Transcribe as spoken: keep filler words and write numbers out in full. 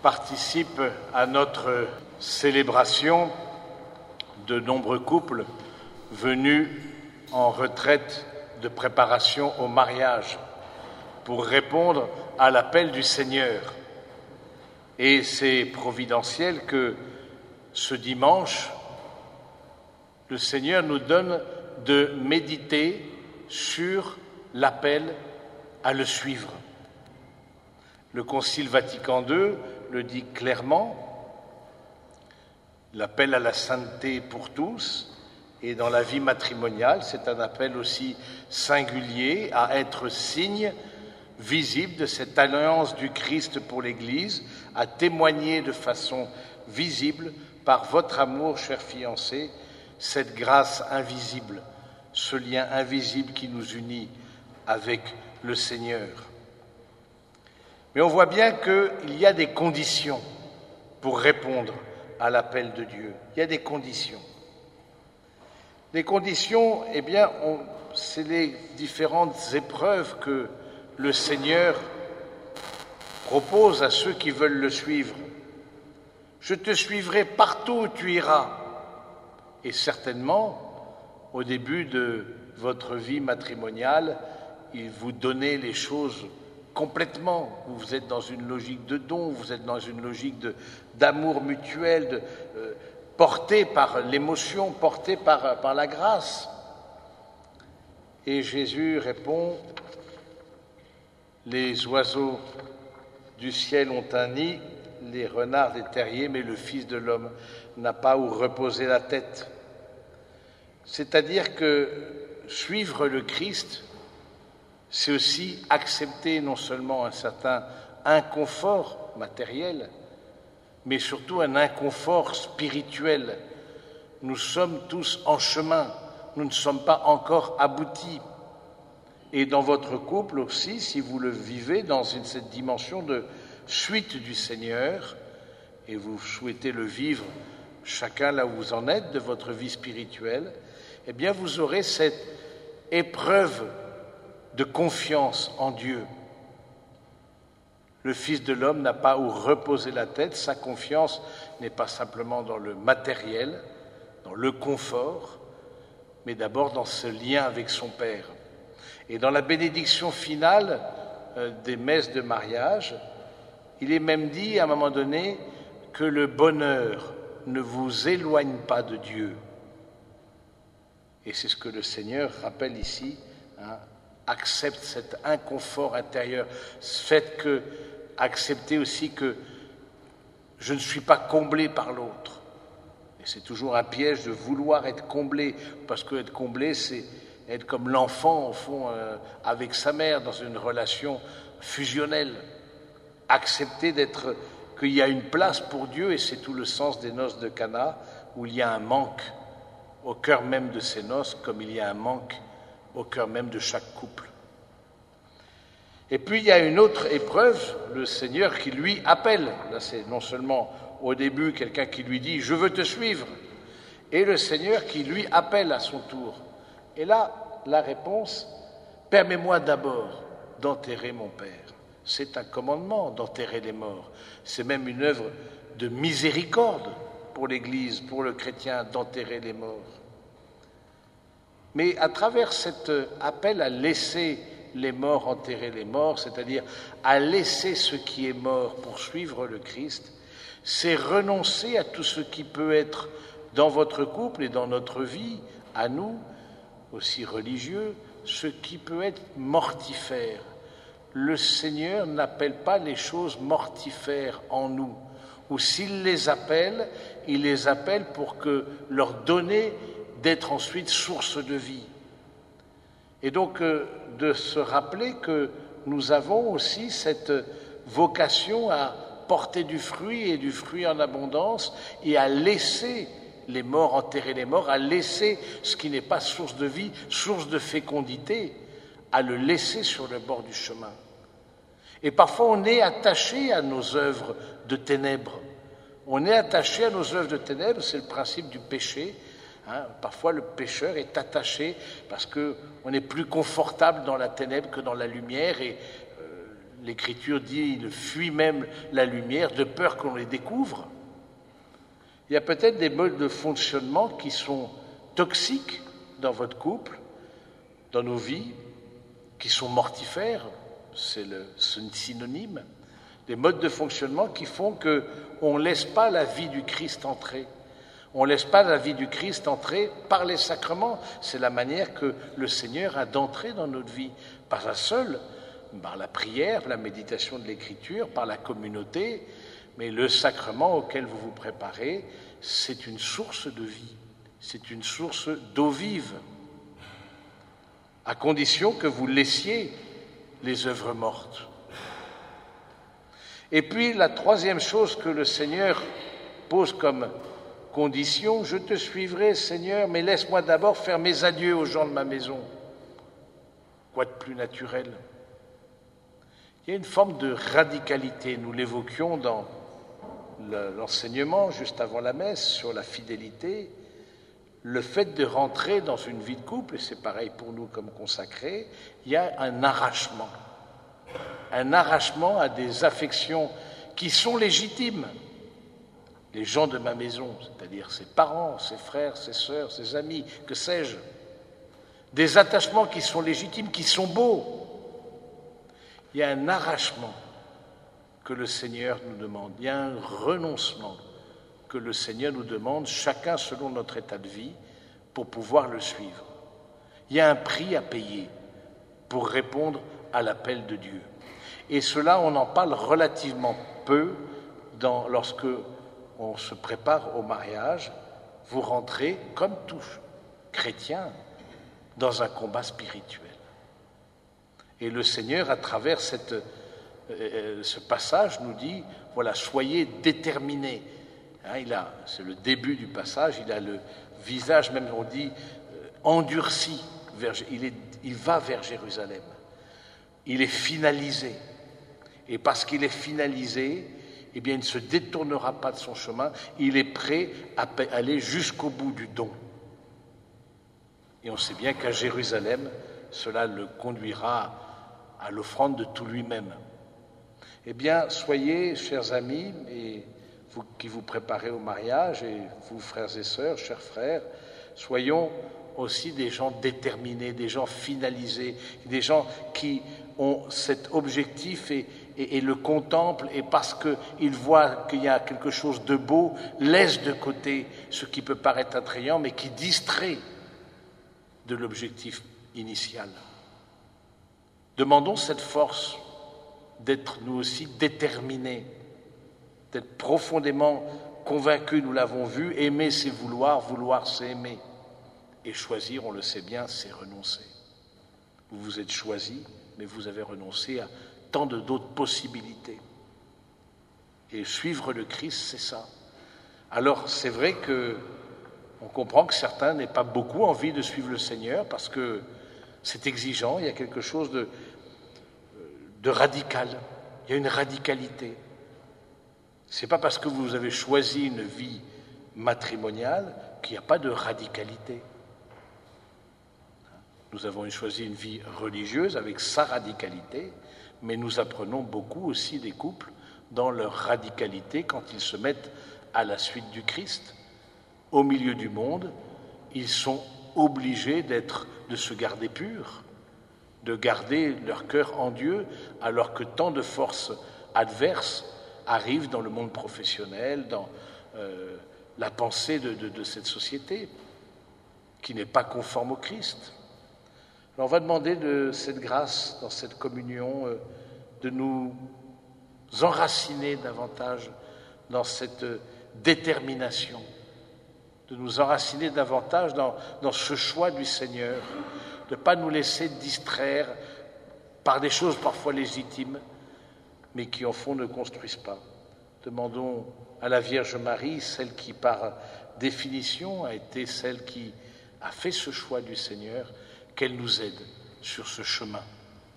participent à notre célébration de nombreux couples venus en retraite de préparation au mariage pour répondre à l'appel du Seigneur. Et c'est providentiel que ce dimanche, le Seigneur nous donne de méditer sur l'appel à le suivre. Le Concile Vatican deux le dit clairement, l'appel à la sainteté pour tous, et dans la vie matrimoniale, c'est un appel aussi singulier à être signe visible de cette alliance du Christ pour l'Église, à témoigner de façon visible par votre amour, chers fiancés, cette grâce invisible, ce lien invisible qui nous unit avec le Seigneur. Mais on voit bien qu'il y a des conditions pour répondre à l'appel de Dieu. Il y a des conditions. Les conditions, eh bien, on, c'est les différentes épreuves que le Seigneur propose à ceux qui veulent le suivre. Je te suivrai partout où tu iras. Et certainement, au début de votre vie matrimoniale, il vous donnait les choses complètement. Vous êtes dans une logique de don, vous êtes dans une logique de, d'amour mutuel, de, euh, porté par l'émotion, porté par, par la grâce. Et Jésus répond, les oiseaux du ciel ont un nid, les renards des terriers, mais le Fils de l'homme n'a pas où reposer la tête. C'est-à-dire que suivre le Christ, c'est aussi accepter non seulement un certain inconfort matériel, mais surtout un inconfort spirituel. Nous sommes tous en chemin, nous ne sommes pas encore aboutis. Et dans votre couple aussi, si vous le vivez dans une, cette dimension de suite du Seigneur, et vous souhaitez le vivre chacun là où vous en êtes de votre vie spirituelle, eh bien vous aurez cette épreuve de confiance en Dieu. Le Fils de l'homme n'a pas où reposer la tête, sa confiance n'est pas simplement dans le matériel, dans le confort, mais d'abord dans ce lien avec son Père. Et dans la bénédiction finale euh, des messes de mariage, il est même dit à un moment donné que le bonheur ne vous éloigne pas de Dieu. Et c'est ce que le Seigneur rappelle ici, hein, accepte cet inconfort intérieur, faites que, acceptez aussi que je ne suis pas comblé par l'autre. Et c'est toujours un piège de vouloir être comblé, parce que être comblé, c'est être comme l'enfant, au fond, euh, avec sa mère, dans une relation fusionnelle. Accepter d'être, qu'il y a une place pour Dieu, et c'est tout le sens des noces de Cana, où il y a un manque au cœur même de ces noces, comme il y a un manque au cœur même de chaque couple. Et puis il y a une autre épreuve, le Seigneur qui lui appelle. Là c'est non seulement au début quelqu'un qui lui dit « je veux te suivre », et le Seigneur qui lui appelle à son tour. Et là, la réponse « permets-moi d'abord d'enterrer mon Père ». C'est un commandement d'enterrer les morts. C'est même une œuvre de miséricorde pour l'Église, pour le chrétien, d'enterrer les morts. Mais à travers cet appel à laisser les morts enterrer les morts, c'est-à-dire à laisser ce qui est mort pour suivre le Christ, c'est renoncer à tout ce qui peut être dans votre couple et dans notre vie, à nous, aussi religieux, ce qui peut être mortifère. Le Seigneur n'appelle pas les choses mortifères en nous, ou s'il les appelle, il les appelle pour que leur donner d'être ensuite source de vie. Et donc euh, de se rappeler que nous avons aussi cette vocation à porter du fruit et du fruit en abondance et à laisser les morts enterrer les morts, à laisser ce qui n'est pas source de vie, source de fécondité, à le laisser sur le bord du chemin. Et parfois on est attaché à nos œuvres de ténèbres. On est attaché à nos œuvres de ténèbres, c'est le principe du péché. Hein, parfois le pécheur est attaché parce qu'on est plus confortable dans la ténèbre que dans la lumière et euh, l'Écriture dit « il fuit même la lumière de peur qu'on les découvre ». Il y a peut-être des modes de fonctionnement qui sont toxiques dans votre couple, dans nos vies, qui sont mortifères, c'est le synonyme, des modes de fonctionnement qui font qu'on ne laisse pas la vie du Christ entrer. On ne laisse pas la vie du Christ entrer par les sacrements. C'est la manière que le Seigneur a d'entrer dans notre vie, par la seule, par la prière, la méditation de l'Écriture, par la communauté, mais le sacrement auquel vous vous préparez, c'est une source de vie, c'est une source d'eau vive, à condition que vous laissiez les œuvres mortes. Et puis la troisième chose que le Seigneur pose comme condition, je te suivrai, Seigneur, mais laisse-moi d'abord faire mes adieux aux gens de ma maison. Quoi de plus naturel ? Il y a une forme de radicalité, nous l'évoquions dans l'enseignement juste avant la messe sur la fidélité, le fait de rentrer dans une vie de couple, et c'est pareil pour nous comme consacrés, il y a un arrachement, un arrachement à des affections qui sont légitimes. Les gens de ma maison, c'est-à-dire ses parents, ses frères, ses sœurs, ses amis, que sais-je, des attachements qui sont légitimes, qui sont beaux. Il y a un arrachement que le Seigneur nous demande, il y a un renoncement que le Seigneur nous demande, chacun selon notre état de vie, pour pouvoir le suivre. Il y a un prix à payer pour répondre à l'appel de Dieu. Et cela, on en parle relativement peu dans, lorsque on se prépare au mariage. Vous rentrez, comme tout chrétien, dans un combat spirituel. Et le Seigneur, à travers cette, euh, ce passage, nous dit, voilà, soyez déterminés. Hein, il a, c'est le début du passage, il a le visage, même on dit, euh, endurci. Vers, il, est, il va vers Jérusalem. Il est finalisé. Et parce qu'il est finalisé, eh bien, il ne se détournera pas de son chemin. Il est prêt à aller jusqu'au bout du don. Et on sait bien qu'à Jérusalem, cela le conduira à l'offrande de tout lui-même. Eh bien, soyez, chers amis, et vous qui vous préparez au mariage, et vous, frères et sœurs, chers frères, soyons aussi des gens déterminés, des gens finalisés, des gens qui ont cet objectif et, et, et le contemplent, et parce qu'ils voient qu'il y a quelque chose de beau, laissent de côté ce qui peut paraître attrayant, mais qui distrait de l'objectif initial. Demandons cette force d'être nous aussi déterminés, d'être profondément convaincus, nous l'avons vu, aimer c'est vouloir, vouloir c'est aimer. Et choisir, on le sait bien, c'est renoncer. Vous vous êtes choisis, mais vous avez renoncé à tant de d'autres possibilités. Et suivre le Christ, c'est ça. Alors, c'est vrai que on comprend que certains n'aient pas beaucoup envie de suivre le Seigneur parce que c'est exigeant, il y a quelque chose de, de radical, il y a une radicalité. C'est pas parce que vous avez choisi une vie matrimoniale qu'il n'y a pas de radicalité. Nous avons choisi une vie religieuse avec sa radicalité, mais nous apprenons beaucoup aussi des couples dans leur radicalité quand ils se mettent à la suite du Christ. Au milieu du monde, ils sont obligés d'être, de se garder purs, de garder leur cœur en Dieu, alors que tant de forces adverses arrivent dans le monde professionnel, dans euh, la pensée de, de, de cette société, qui n'est pas conforme au Christ. Alors on va demander de cette grâce, dans cette communion, euh, de nous enraciner davantage dans cette détermination, de nous enraciner davantage dans, dans ce choix du Seigneur, de ne pas nous laisser distraire par des choses parfois légitimes, mais qui en fond ne construisent pas. Demandons à la Vierge Marie, celle qui par définition a été celle qui a fait ce choix du Seigneur, qu'elle nous aide sur ce chemin.